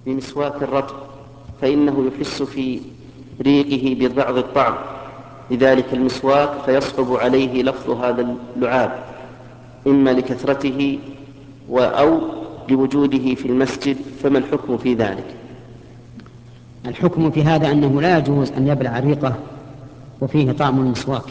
بمسواك الرطب فإنه يحس في ريقه ببعض الطعم لذلك المسواك فيصعب عليه لفظ هذا اللعاب إما لكثرته أو لوجوده في المسجد، فما الحكم في ذلك؟ الحكم في هذا أنه لا يجوز أن يبلع ريقه وفيه طعم المسواك،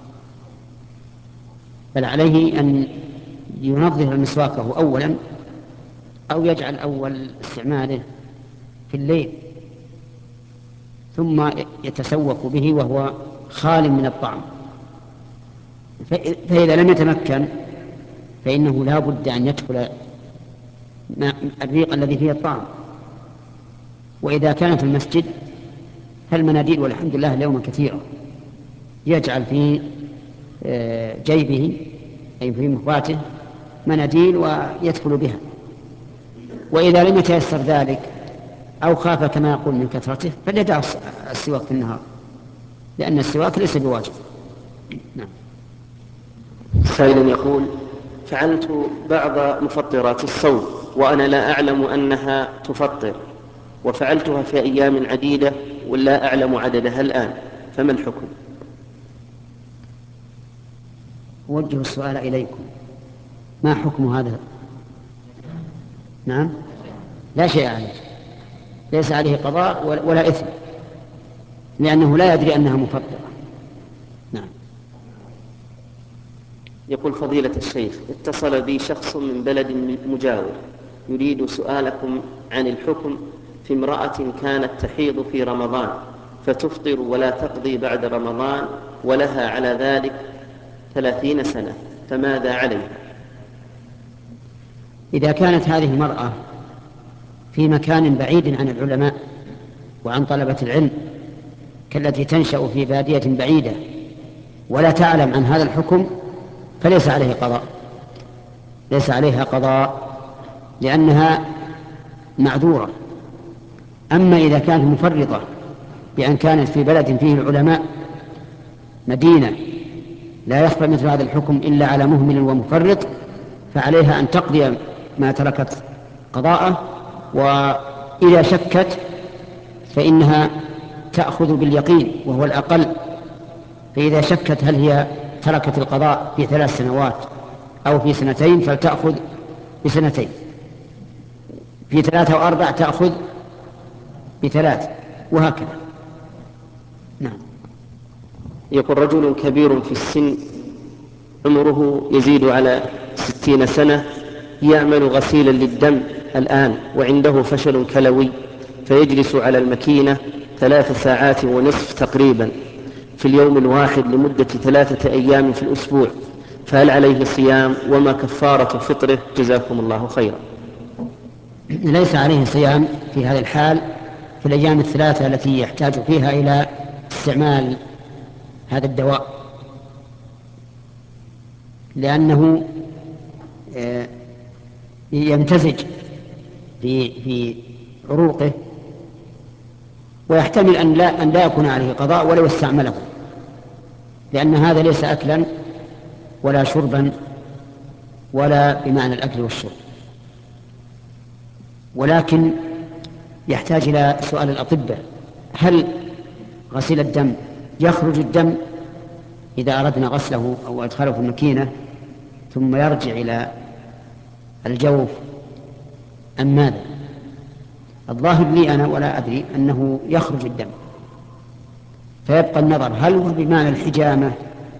بل عليه أن ينظف مسواكه أولا أو يجعل أول استعماله في الليل ثم يتسوق به وهو خال من الطعم، فإذا لم يتمكن فإنه لا بد أن يدخل الريق الذي فيه الطعم. وإذا كان في المسجد فالمناديل والحمد لله اليوم كثيرة، يجعل في جيبه أي في مخواته مناديل ويدخل بها. وإذا لم يتيسر ذلك أو خاف كما يقول من كثرته فليدع السواك في النهار، لأن السواك ليس بواجب. نعم. سائل يقول: فعلت بعض مفطرات الصوم وأنا لا أعلم أنها تفطر، وفعلتها في أيام عديدة ولا أعلم عددها الآن، فما الحكم؟ أوجه السؤال إليكم، ما حكم هذا؟ نعم، لا شيء عليه، ليس عليه قضاء ولا إثم، لأنه لا يدري أنها مفطرة. نعم. يقول: فضيلة الشيخ، اتصل بي شخص من بلد مجاور يريد سؤالكم عن الحكم في امرأة كانت تحيض في رمضان فتفطر ولا تقضي بعد رمضان ولها على ذلك 30 سنة، فماذا عليها؟ إذا كانت هذه المرأة في مكان بعيد عن العلماء وعن طلبة العلم كالتي تنشأ في بادية بعيدة ولا تعلم عن هذا الحكم فليس عليه قضاء، ليس عليها قضاء لأنها معذورة. أما إذا كانت مفرطة بأن كانت في بلد فيه العلماء مدينة لا يخفى مثل هذا الحكم إلا على مهمل ومفرط، فعليها أن تقضي ما تركت قضاءه، وإذا شكت فإنها تأخذ باليقين وهو الأقل. فإذا شكت هل هي تركت القضاء في 3 سنوات أو في 2 فلتأخذ ب2، في 3 أو 4 تأخذ ب3، وهكذا. نعم. يقول: رجل كبير في السن عمره يزيد على 60 سنة يعمل غسيلا للدم الآن وعنده فشل كلوي، فيجلس على الماكينة 3 ساعات ونصف تقريبا في اليوم الواحد لمدة 3 أيام في الأسبوع، فهل عليه صيام؟ وما كفارة فطره؟ جزاكم الله خيرا. ليس عليه صيام في هذه الحال في الأيام ال3 التي يحتاج فيها إلى استعمال هذا الدواء، لأنه يمتزج في عروقه، ويحتمل أن لا يكون عليه قضاء ولو استعمله، لأن هذا ليس أكلا ولا شربا ولا بمعنى الأكل والشرب، ولكن يحتاج إلى سؤال الأطباء: هل غسيل الدم يخرج الدم إذا أردنا غسله أو أدخله في الماكينة ثم يرجع إلى الجوف أم ماذا؟ الظاهر لي أنا ولا أدري أنه يخرج الدم، فيبقى النظر هل هو بمعنى الحجامة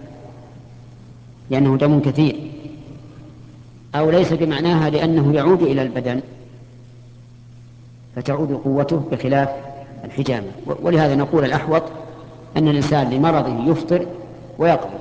لأنه دم كثير، أو ليس بمعناها لأنه يعود إلى البدن فتعود قوته بخلاف الحجامة. ولهذا نقول الأحوط أن الإنسان لمرضه يفطر ويقضي.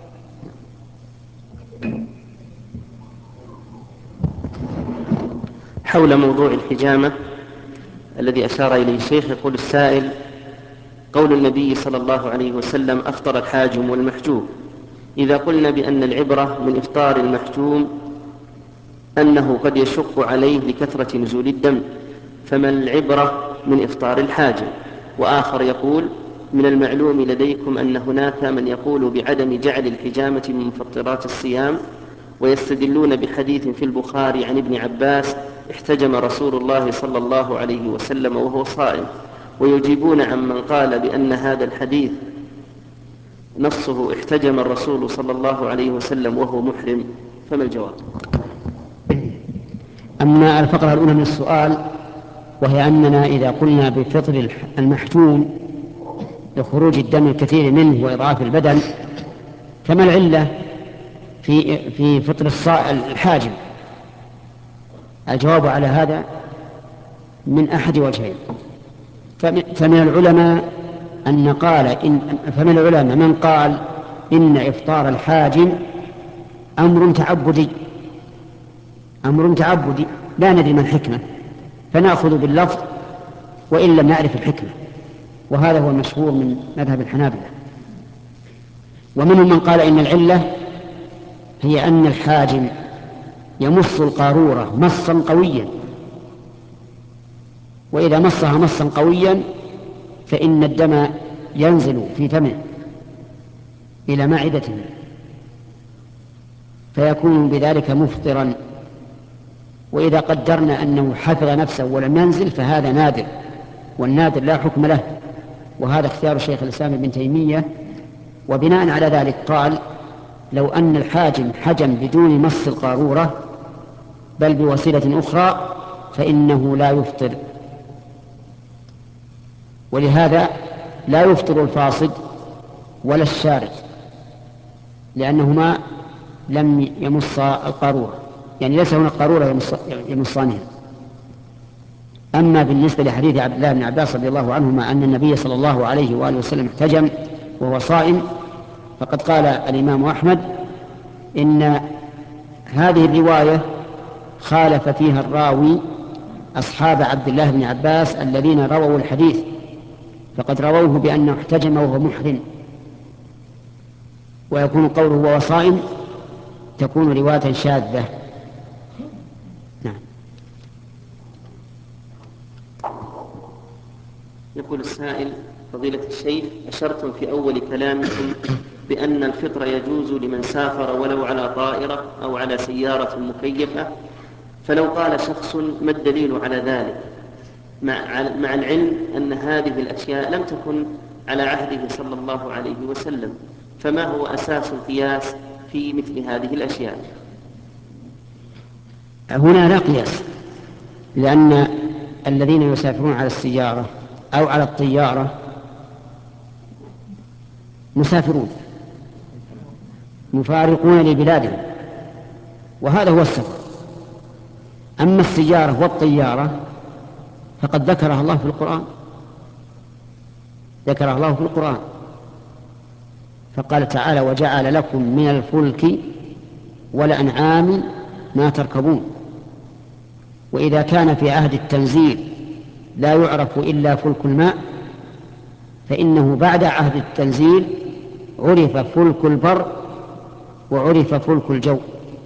حول موضوع الحجامة الذي أشار إليه الشيخ، يقول السائل: قول النبي صلى الله عليه وسلم: أفطر الحاجم والمحجوم، إذا قلنا بأن العبرة من إفطار المحجوم أنه قد يشق عليه لكثرة نزول الدم، فما العبرة من إفطار الحاجم؟ وآخر يقول: من المعلوم لديكم أن هناك من يقول بعدم جعل الحجامة من مفطرات الصيام، ويستدلون بحديث في البخاري عن ابن عباس احتجم رسول الله صلى الله عليه وسلم وهو صائم، ويجيبون عمن قال بأن هذا الحديث نصه احتجم الرسول صلى الله عليه وسلم وهو محرم، فما الجواب؟ أما الفقرة الأولى من السؤال، وهي أننا إذا قلنا بفطر المحجوم لخروج الدم الكثير منه وإضعاف البدن، فما العلة في فطر الحاجم؟ الجواب على هذا من أحد وجهين. فمن العلماء من قال إن إفطار الحاجم أمر تعبدي لا ندري ما الحكمة، فنأخذ باللفظ وإن لم نعرف الحكمة، وهذا هو المشهور من مذهب الحنابلة. ومنهم من قال إن العلة هي أن الحاجم يمص القارورة مصا قويا، وإذا مصها مصا قويا فإن الدم ينزل في فمه إلى معدته، فيكون بذلك مفطرا. وإذا قدرنا أنه حفظ نفسه ولم ينزل فهذا نادر، والنادر لا حكم له، وهذا اختيار شيخ الإسلام ابن تيمية. وبناء على ذلك قال لو أن الحاجم حجم بدون مص القارورة بل بوسيلة أخرى فإنه لا يفطر. ولهذا لا يفطر الفاصد ولا الشارد، لأنهما لم يمص القارورة، يعني ليس هناك قارورة يمصانها. أما بالنسبة لحديث عبد الله بن عباس رضي الله عنهما أن النبي صلى الله عليه وآله وسلم احتجم وهو صائم، فقد قال الإمام أحمد إن هذه الرواية خالف فيها الراوي أصحاب عبد الله بن عباس الذين رووا الحديث، فقد رووه بأنه احتجم وهو محرم، ويكون قوله وهو صائم تكون رواية شاذة. نعم. يقول السائل: فضيلة الشيخ، أشرتم في أول كلامكم بأن الفطر يجوز لمن سافر ولو على طائرة أو على سيارة مكيفة، فلو قال شخص ما الدليل على ذلك، مع العلم أن هذه الأشياء لم تكن على عهده صلى الله عليه وسلم، فما هو أساس القياس في مثل هذه الأشياء؟ هنا لا قياس، لأن الذين يسافرون على السيارة أو على الطيارة مسافرون مفارقون لبلادهم، وهذا هو السفر. أما السيارة والطيارة فقد ذكرها الله في القرآن، فقال تعالى: وجعل لكم من الفلك والأنعام ما تركبون. وإذا كان في عهد التنزيل لا يعرف إلا فلك الماء، فإنه بعد عهد التنزيل عرف فلك البر وعرف فلك الجو.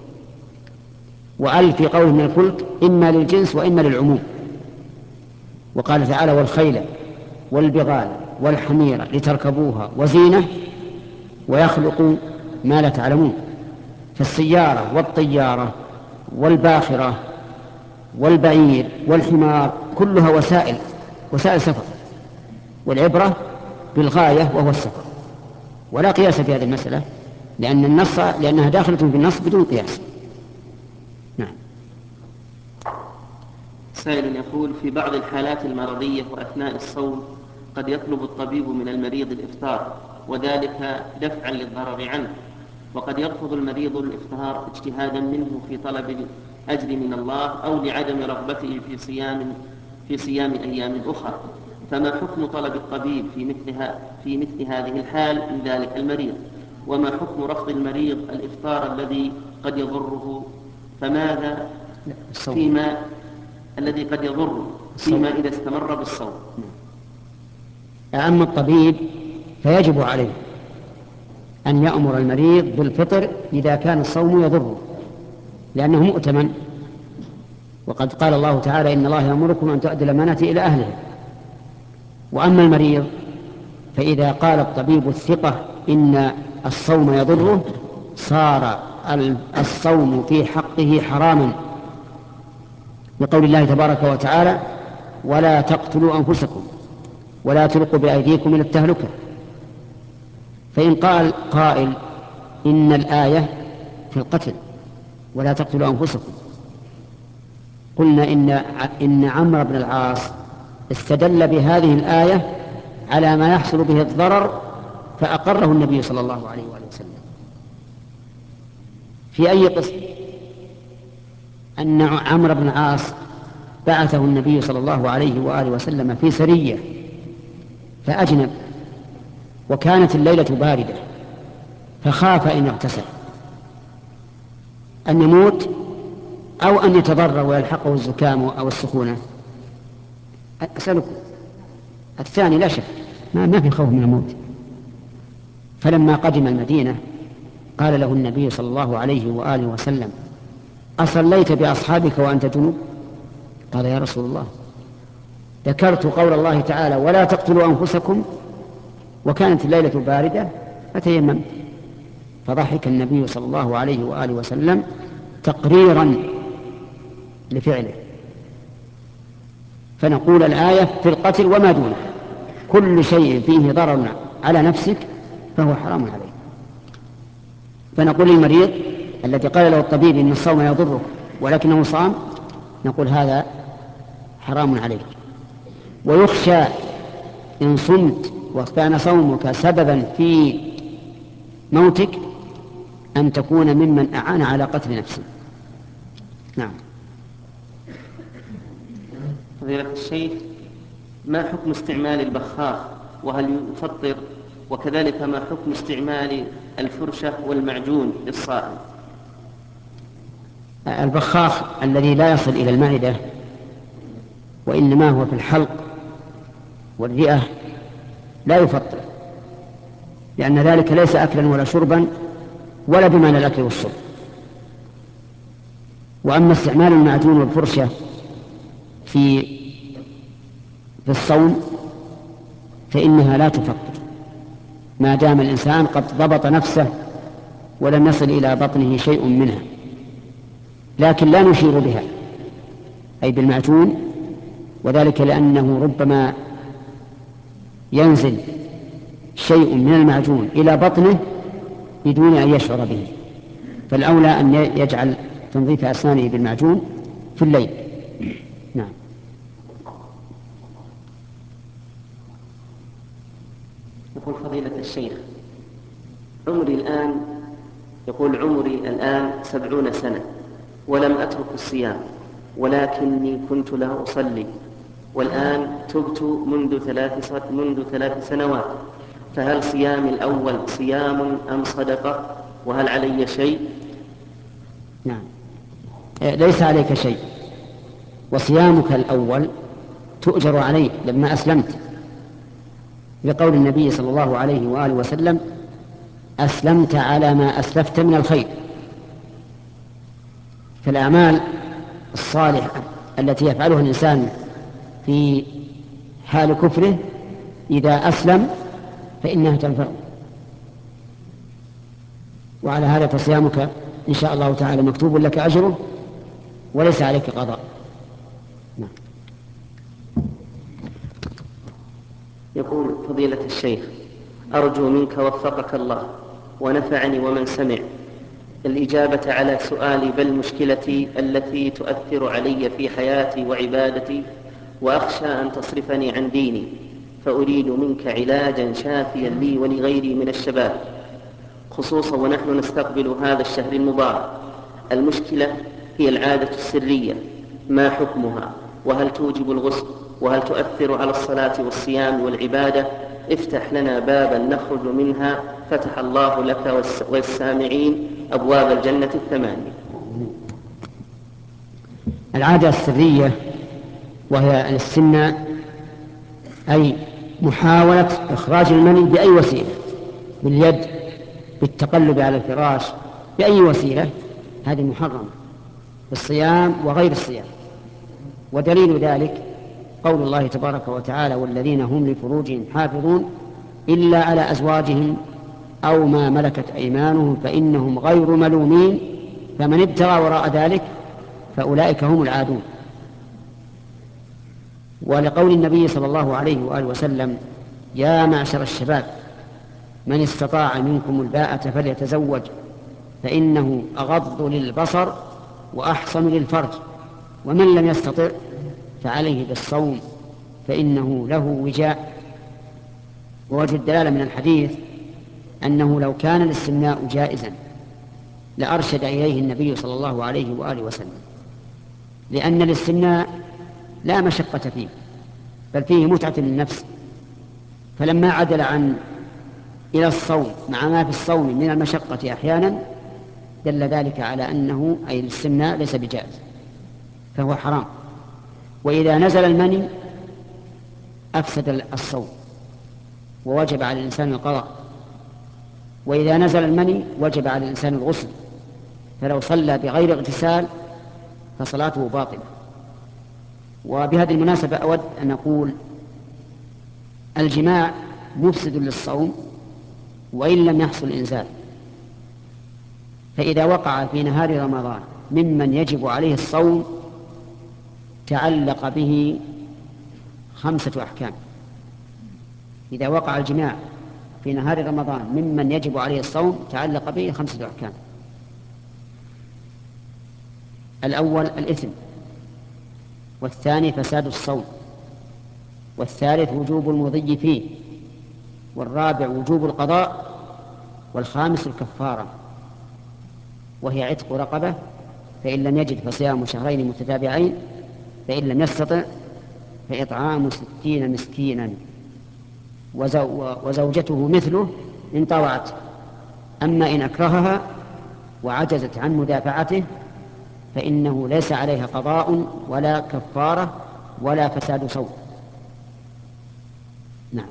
وأل في قوله من الفلك إما للجنس وإما للعموم. وقال تعالى: والخيل والبغال والحمير لتركبوها وزينة ويخلق ما لا تعلمون. فالسيارة والطيارة والباخرة والبعير والحمار كلها وسائل سفر، والعبرة بالغاية وهو السفر، ولا قياس في هذه المسألة لأنها داخلة في النص بدون قياس. نعم. سائل يقول: في بعض الحالات المرضية وأثناء الصوم قد يطلب الطبيب من المريض الإفطار، وذلك دفعا للضرر عنه، وقد يرفض المريض الإفطار اجتهادا منه في طلب الأجر من الله أو لعدم رغبته في صيام أيام أخرى، فما حكم طلب الطبيب في مثل هذه الحال من ذلك المريض؟ وما حكم رفض المريض الإفطار الذي قد يضره؟ فماذا فيما الذي قد يضره فيما إذا استمر بالصوم؟ أما الطبيب فيجب عليه أن يأمر المريض بالفطر إذا كان الصوم يضره، لأنه مؤتمن، وقد قال الله تعالى: إن الله يأمركم أن تؤدوا الأمانات إلى أهلها. وأما المريض فإذا قال الطبيب الثقة إن الصوم يضره صار الصوم في حقه حراما، بقول الله تبارك وتعالى: ولا تقتلوا أنفسكم ولا تلقوا بأيديكم إلى التهلكة. فإن قال قائل: إن الآية في القتل ولا تقتلوا أنفسكم، قلنا إن عمرو بن العاص استدل بهذه الآية على ما يحصل به الضرر فأقره النبي صلى الله عليه وآله وسلم. في أي قسم؟ أن عمرو بن العاص بعثه النبي صلى الله عليه وآله وسلم في سرية فأجنب، وكانت الليلة باردة، فخاف إن اغتسل أن يموت أو أن يتضرر ويلحقه الزكام أو السخونة. أسألكم، الثاني لا شك ما في خوف من الموت. فلما قدم المدينة قال له النبي صلى الله عليه وآله وسلم: أصليت بأصحابك وأنت جنوب؟ قال: يا رسول الله، ذكرت قول الله تعالى: ولا تقتلوا أنفسكم، وكانت الليلة باردة فتيممت. فضحك النبي صلى الله عليه وآله وسلم تقريرا لفعله. فنقول الآية في القتل وما دونه، كل شيء فيه ضرر على نفسك فهو حرام عليك. فنقول للمريض الذي قال له الطبيب إن الصوم يضره ولكنه صام، نقول هذا حرام عليك. ويخشى إن صمت وكان صومك سببا في موتك أن تكون ممن أعان على قتل نفسه. نعم. فضيلة الشيخ، ما حكم استعمال البخاخ وهل يفطر؟ وكذلك ما حكم استعمال الفرشة والمعجون للصائم؟ البخاخ الذي لا يصل إلى المعدة وإنما هو في الحلق والرئة لا يفطر، لأن ذلك ليس أكلا ولا شربا ولا بمعنى الأكل والشرب. وأما استعمال المعجون والفرشة في الصوم فإنها لا تفطر ما دام الإنسان قد ضبط نفسه ولم يصل إلى بطنه شيء منها، لكن لا نشير بها أي بالمعجون، وذلك لأنه ربما ينزل شيء من المعجون إلى بطنه بدون أن يشعر به، فالأولى أن يجعل تنظيف أسنانه بالمعجون في الليل. نعم. يقول فضيلة الشيخ: عمري الآن 70 سنة ولم أترك الصيام، ولكني كنت لا أصلي، والآن تبت منذ 3 سنوات، فهل صيامي الأول صيام أم صدقة؟ وهل علي شيء؟ نعم، ليس عليك شيء، وصيامك الأول تؤجر عليه لما أسلمت، لقول النبي صلى الله عليه وآله وسلم: أسلمت على ما أسلفت من الخير. فالأعمال الصالحة التي يفعلها الإنسان في حال كفره إذا أسلم فإنها تنفعه. وعلى هذا فصيامك إن شاء الله تعالى مكتوب لك أجره وليس عليك قضاء. نعم. يقول فضيلة الشيخ: أرجو منك وفقك الله ونفعني ومن سمع الإجابة على سؤالي بل مشكلتي التي تؤثر علي في حياتي وعبادتي، وأخشى أن تصرفني عن ديني، فأريد منك علاجا شافيا لي ولغيري من الشباب، خصوصا ونحن نستقبل هذا الشهر المبارك. المشكلة هي العادة السرية، ما حكمها؟ وهل توجب الغسل؟ وهل تؤثر على الصلاة والصيام والعبادة؟ افتح لنا بابا نخرج منها فتح الله لك والسامعين أبواب الجنة 8. العادة السرية وهي الاستمناء، أي محاولة إخراج المني بأي وسيلة، باليد، بالتقلب على الفراش، بأي وسيلة، هذه محرمة في الصيام وغير الصيام. ودليل ذلك قول الله تبارك وتعالى: والذين هم لفروجهم حافظون إلا على أزواجهم أو ما ملكت أيمانهم فإنهم غير ملومين فمن ابتغى وراء ذلك فأولئك هم العادون. ولقول النبي صلى الله عليه وآله وسلم: يا معشر الشباب من استطاع منكم الباءة فليتزوج فإنه أغض للبصر وأحصن للفرج، ومن لم يستطع فعليه بالصوم فإنه له وجاء. ووجه الدلالة من الحديث أنه لو كان الاستمناء جائزا لأرشد إليه النبي صلى الله عليه وآله وسلم، لأن الاستمناء لا مشقة فيه بل فيه متعة للنفس، فلما عدل إلى الصوم مع ما في الصوم من المشقة أحيانا دل ذلك على أنه أي الاستمناء ليس بجائز فهو حرام. وإذا نزل المني أفسد الصوم ووجب على الإنسان القضاء، وإذا نزل المني وجب على الإنسان الغسل، فلو صلى بغير اغتسال فصلاته باطلة. وبهذه المناسبة أود أن أقول: الجماع مفسد للصوم وإن لم يحصل إنزال، فإذا وقع في نهار رمضان ممن يجب عليه الصوم تعلق به 5 أحكام. إذا وقع الجماع في نهار رمضان ممن يجب عليه الصوم تعلق به 5 أحكام. الأول الإثم، والثاني فساد الصوم، والثالث وجوب المضي فيه، والرابع وجوب القضاء، والخامس الكفارة وهي عتق رقبة، فإن لم يجد فصيام شهرين متتابعين، فإن لم يستطع فإطعام 60 مسكينا، وزوجته مثله إن طوعت، أما إن أكرهها وعجزت عن مدافعته فإنه ليس عليها قضاء ولا كفارة ولا فساد صوم. نعم.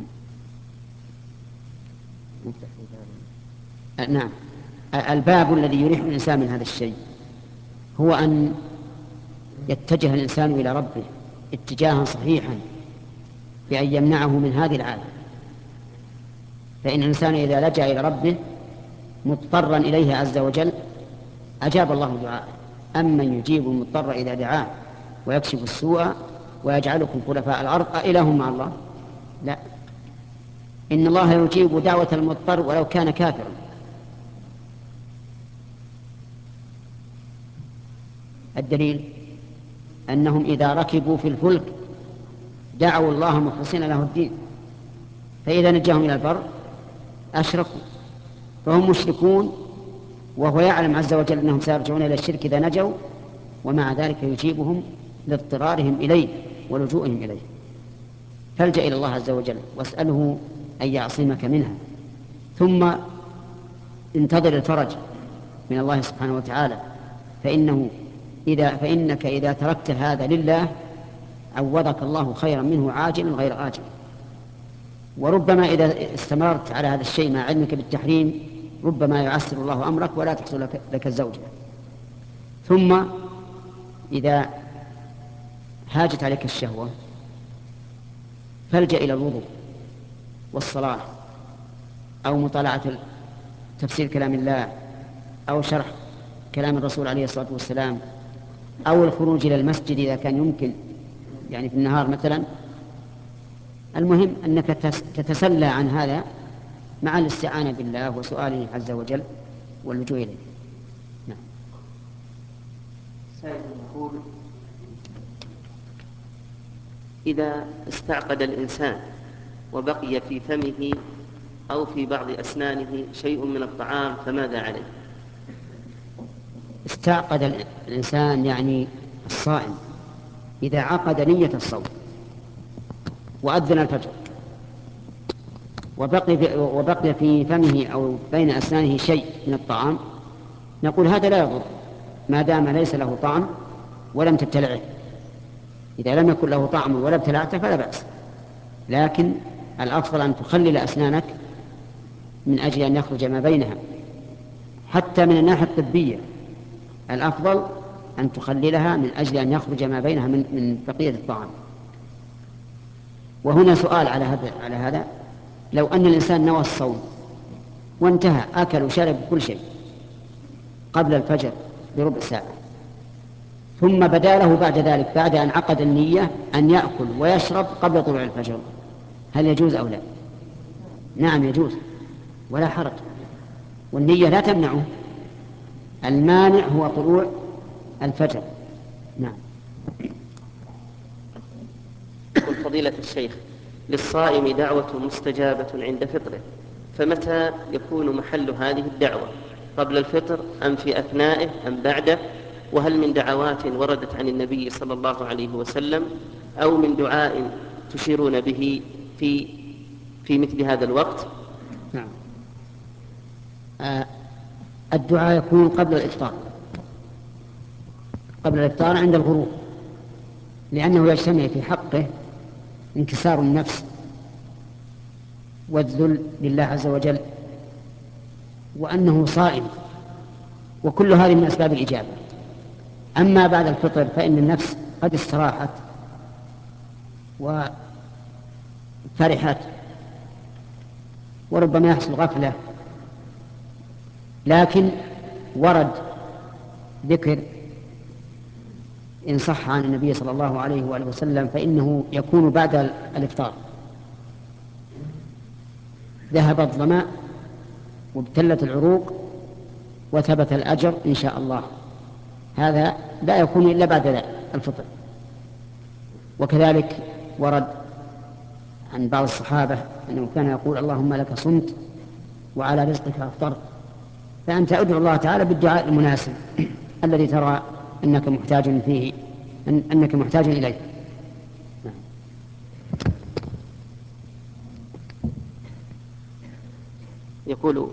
نعم. الباب الذي يريح الإنسان من هذا الشيء هو أن يتجه الإنسان إلى ربه اتجاها صحيحا بأن يمنعه من هذه العادة، فإن الإنسان إذا لجأ إلى ربه مضطرا إليه عز وجل أجاب الله دعاءه. أمن يجيب المضطر إذا دعاه ويكشف السوء ويجعلكم خلفاء الأرض أإله مع الله؟ لا، إن الله يجيب دعوة المضطر ولو كان كافرا. الدليل أنهم إذا ركبوا في الفلك دعوا الله مخلصين له الدين، فإذا نجاهم إلى البر أشركوا، فهم مشركون وهو يعلم عز وجل أنهم سيرجعون إلى الشرك إذا نجوا، ومع ذلك يجيبهم لاضطرارهم إليه ولجوئهم إليه. فالجأ إلى الله عز وجل واسأله أن يعصمك منها، ثم انتظر الفرج من الله سبحانه وتعالى، فإنك إذا تركت هذا لله عوضك الله خيرا منه عاجلا غير آجل. وربما إذا استمرت على هذا الشيء مع علمك بالتحريم ربما يعسر الله أمرك ولا تحصل لك الزوجة. ثم إذا هاجت عليك الشهوة فالجأ إلى الوضوء والصلاة أو مطالعة تفسير كلام الله أو شرح كلام الرسول عليه الصلاة والسلام أو الخروج إلى المسجد إذا كان يمكن، يعني في النهار مثلا. المهم أنك تتسلى عن هذا مع الاستعانة بالله وسؤاله عز وجل واللجوء إليه. نعم. سائل يقول: إذا استعقد الإنسان وبقي في فمه أو في بعض أسنانه شيء من الطعام فماذا عليه؟ استعقد الإنسان يعني الصائم إذا عقد نية الصوم وأذن الفجر وبقي في فمه أو بين أسنانه شيء من الطعام، نقول هذا لا يضر ما دام ليس له طعم ولم تبتلعه. إذا لم يكن له طعم ولا ابتلعته فلا بأس، لكن الأفضل أن تخلل أسنانك من أجل أن يخرج ما بينها. حتى من الناحية الطبية الأفضل أن تخللها من أجل أن يخرج ما بينها من بقية الطعام. وهنا سؤال على هذا: لو أن الإنسان نوى الصوم وانتهى أكل وشرب كل شيء قبل الفجر بربع ساعة، ثم بدا له بعد ذلك بعد أن عقد النية أن يأكل ويشرب قبل طلوع الفجر، هل يجوز أو لا؟ نعم يجوز ولا حرج، والنية لا تمنعه، المانع هو طلوع الفجر. نعم. يقول فضيلة الشيخ: للصائم دعوة مستجابة عند فطره، فمتى يكون محل هذه الدعوة؟ قبل الفطر أم في أثنائه أم بعده؟ وهل من دعوات وردت عن النبي صلى الله عليه وسلم أو من دعاء تشيرون به في مثل هذا الوقت؟ نعم. الدعاء يكون قبل الإفطار عند الغروب، لأنه يجتمع في حقه انكسار النفس والذل لله عز وجل، وأنه صائم، وكل هذه من أسباب الإجابة. أما بعد الفطر فإن النفس قد استراحت وفرحت، وربما يحصل غفلة، لكن ورد ذكر إن صح عن النبي صلى الله عليه وآله وسلم فإنه يكون بعد الإفطار، ذهب الظمأ وابتلت العروق وثبت الأجر إن شاء الله. هذا لا يكون إلا بعد الفطر. وكذلك ورد عن بعض الصحابة أنه كان يقول: اللهم لك صمت وعلى رزقك أفطرت. فأنت أدعو الله تعالى بالدعاء المناسب الذي ترى أنك محتاج فيه، أنك محتاج إليه. يقول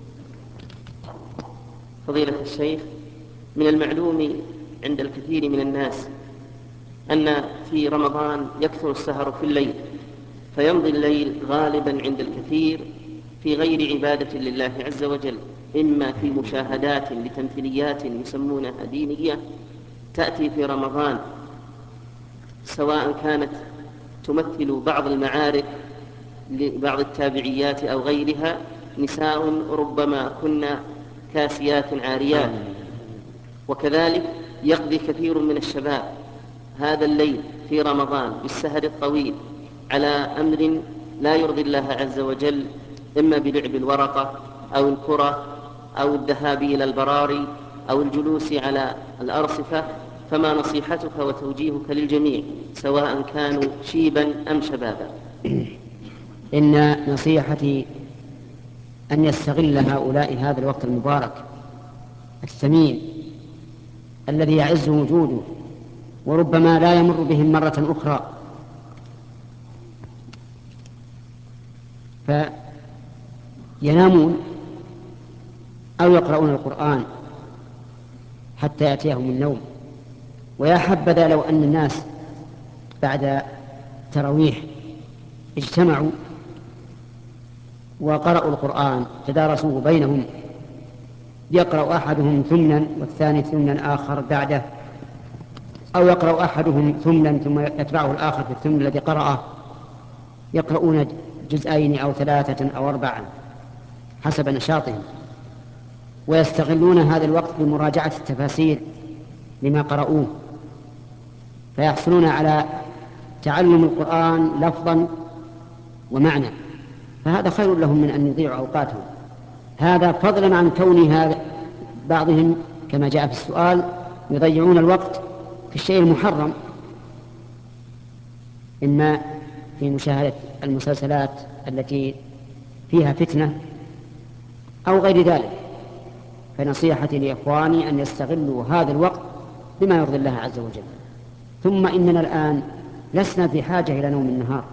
فضيلة الشيخ: من المعلوم عند الكثير من الناس أن في رمضان يكثر السهر في الليل، فيمضي الليل غالبا عند الكثير في غير عبادة لله عز وجل، إما في مشاهدات لتمثيليات يسمونها دينية تأتي في رمضان، سواء كانت تمثل بعض المعارك لبعض التابعيات أو غيرها، نساء ربما كن كاسيات عاريات. وكذلك يقضي كثير من الشباب هذا الليل في رمضان بالسهر الطويل على أمر لا يرضي الله عز وجل، إما بلعب الورقة أو الكرة أو الذهاب إلى البراري أو الجلوس على الأرصفة. فما نصيحتك وتوجيهك للجميع سواء كانوا شيبا أم شبابا؟ إن نصيحتي أن يستغل هؤلاء هذا الوقت المبارك الثمين الذي يعز وجوده وربما لا يمر بهم مرة أخرى، فينامون أو يقرؤون القرآن حتى يأتيهم النوم. ويا حبذا لو أن الناس بعد تراويح اجتمعوا وقرأوا القرآن تدارسوه بينهم، يقرأ أحدهم ثمنا والثاني ثمنا آخر بعده، أو يقرأ أحدهم ثمنا ثم يتبعه الآخر في الثمن الذي قرأه، يقرؤون جزئين أو 3 أو 4 حسب نشاطهم، ويستغلون هذا الوقت بمراجعة التفاسير لما قرأوه، فيحصلون على تعلم القرآن لفظا ومعنى، فهذا خير لهم من أن يضيعوا أوقاتهم. هذا فضلا عن كون هذا بعضهم كما جاء في السؤال يضيعون الوقت في الشيء المحرم، إما في مشاهدة المسلسلات التي فيها فتنة أو غير ذلك. فنصيحتي لإخواني أن يستغلوا هذا الوقت بما يرضي الله عز وجل. ثم إننا الآن لسنا في حاجة إلى نوم النهار،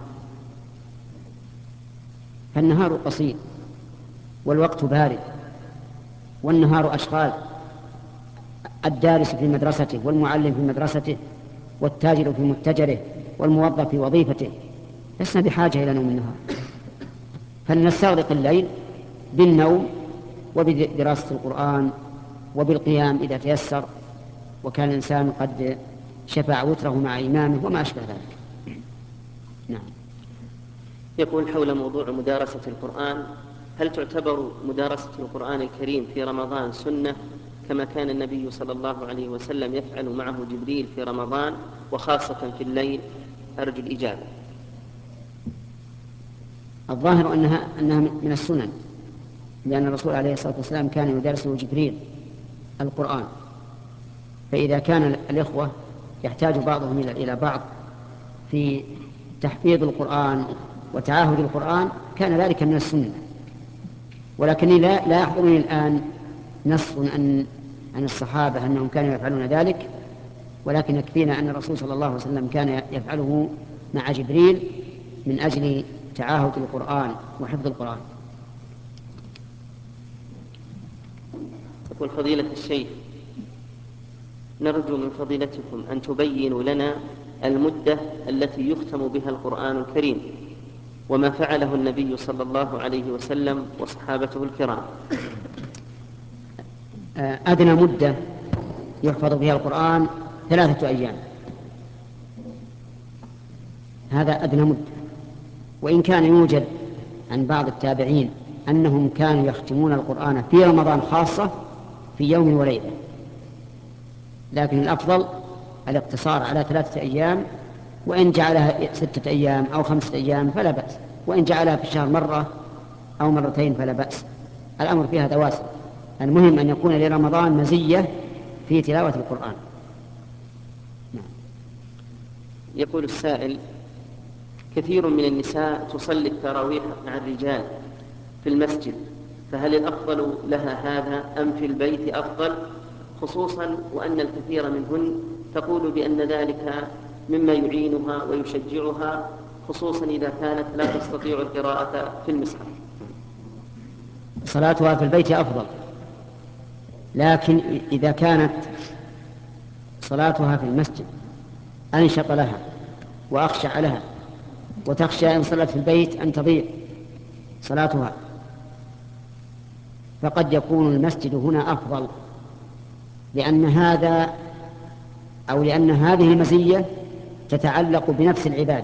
فالنهار قصير والوقت بارد، والنهار أشغال، الدارس في مدرسته والمعلم في مدرسته والتاجر في متجره والموظف في وظيفته، لسنا بحاجة إلى نوم النهار. فلنستغرق الليل بالنوم وبدراسة القرآن وبالقيام إذا تيسر، وكان الإنسان قد شفع وتره مع إمامه وما أشبه ذلك. نعم. يقول حول موضوع مدارسة القرآن: هل تعتبر مدارسة القرآن الكريم في رمضان سنة كما كان النبي صلى الله عليه وسلم يفعل معه جبريل في رمضان وخاصة في الليل؟ أرجو الإجابة. الظاهر أنها من السنن، لأن الرسول عليه الصلاة والسلام كان يدرسه جبريل القرآن، فإذا كان الإخوة يحتاج بعضهم إلى بعض في تحفيظ القرآن وتعاهد القرآن كان ذلك من السنة. ولكني لا يحضرني الآن نص عن الصحابة أنهم كانوا يفعلون ذلك، ولكن يكفينا أن الرسول صلى الله عليه وسلم كان يفعله مع جبريل من أجل تعاهد القرآن وحفظ القرآن. يقول فضيلة الشيخ: نرجو من فضيلتكم أن تبينوا لنا المدة التي يختم بها القرآن الكريم، وما فعله النبي صلى الله عليه وسلم وصحابته الكرام. أدنى مدة يحفظ بها القرآن 3 أيام، هذا أدنى مدة. وإن كان يوجد عن بعض التابعين أنهم كانوا يختمون القرآن في رمضان خاصة في يوم وليلة، لكن الأفضل الاقتصار على 3 أيام، وإن جعلها 6 أيام أو 5 أيام فلا بأس، وإن جعلها في الشهر مرة أو مرتين فلا بأس، الأمر فيها تواسل. المهم أن يكون لرمضان مزية في تلاوة القرآن. يقول السائل: كثير من النساء تصلي التراويح مع الرجال في المسجد، فهل الأفضل لها هذا أم في البيت أفضل، خصوصا وأن الكثير منهن تقول بأن ذلك مما يعينها ويشجعها، خصوصا إذا كانت لا تستطيع القراءة في المصحف؟ صلاتها في البيت أفضل، لكن إذا كانت صلاتها في المسجد أنشط لها وأخشع لها، وتخشى إن صلت في البيت أن تضيع صلاتها، فقد يكون المسجد هنا أفضل، لأن هذه المزية تتعلق بنفس العبادة،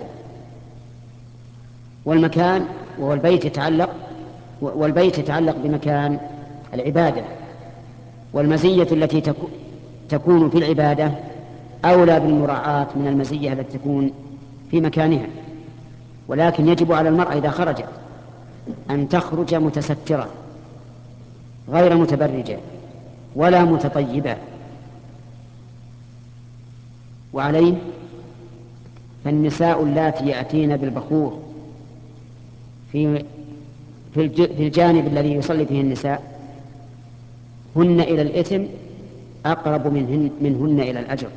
والبيت يتعلق بمكان العبادة، والمزية التي تكون في العبادة أولى بالمراعاة من المزية التي تكون في مكانها. ولكن يجب على المرأة إذا خرجت أن تخرج متسترة غير متبرجة ولا متطيبة. وعليه فالنساء اللاتي يأتين بالبخور في الجانب الذي يصلي فيه النساء هن إلى الإثم أقرب منهن إلى الأجر،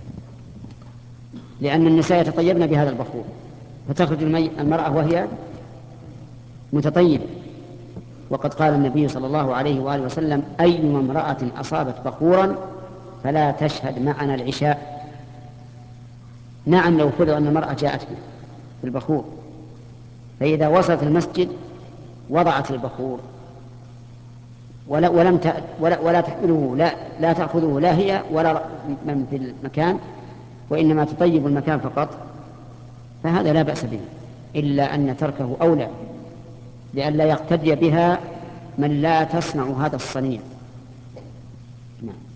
لأن النساء يتطيبن بهذا البخور، فتخرج المرأة وهي متطيبة. وقد قال النبي صلى الله عليه وآله وسلم: أيما امرأة أصابت بخورا فلا تشهد معنا العشاء. نعم، لو فرض أن المرأة جاءت بالبخور، فإذا وصلت المسجد وضعت البخور ولا تحمله، لا تأخذه لا هي ولا من في المكان، وإنما تطيب المكان فقط، فهذا لا بأس به، إلا أن تركه أولى، لئلا يقتدي بها من لا تصنع هذا الصنيع. نعم.